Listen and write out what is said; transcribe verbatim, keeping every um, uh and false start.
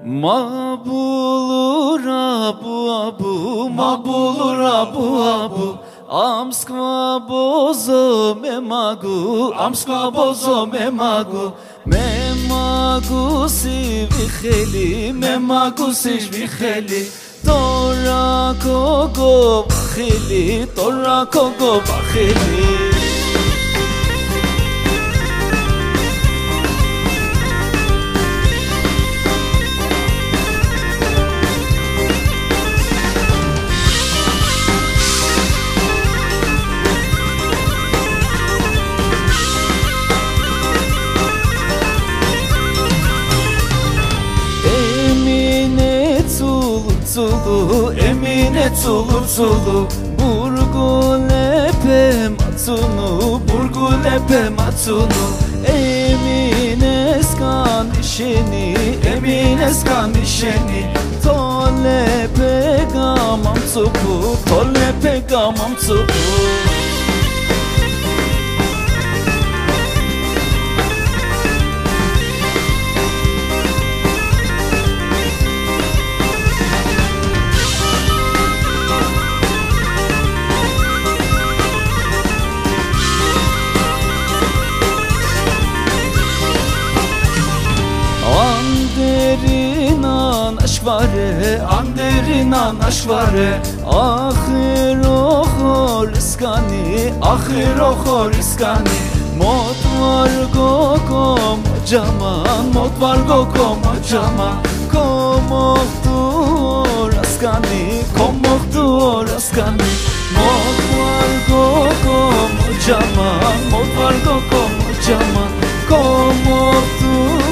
Mabulur abu abu, mabulur abu abu. Amskva bozo memagu, amskva bozo memagu. Memagu si vicheli, memagu si vicheli. Tora kogo bacheli, tora kogo bacheli. Tsulu, Emine tsulu tsulu. Burgulepe matsunu, burgulepe matsunu. Emine skan işeni, Emine skan işeni. Tolepe gamam tsupu, tolepe gamam tsupu. Anderinan aşk vare, anderinan aşk vare. Ahir oho riskani, ahir oho riskani. Mod var gokom caman, mod var gokom caman. Komoktu raskani, komoktu raskani. Mod var gokom caman, mod var gokom caman. Komoktu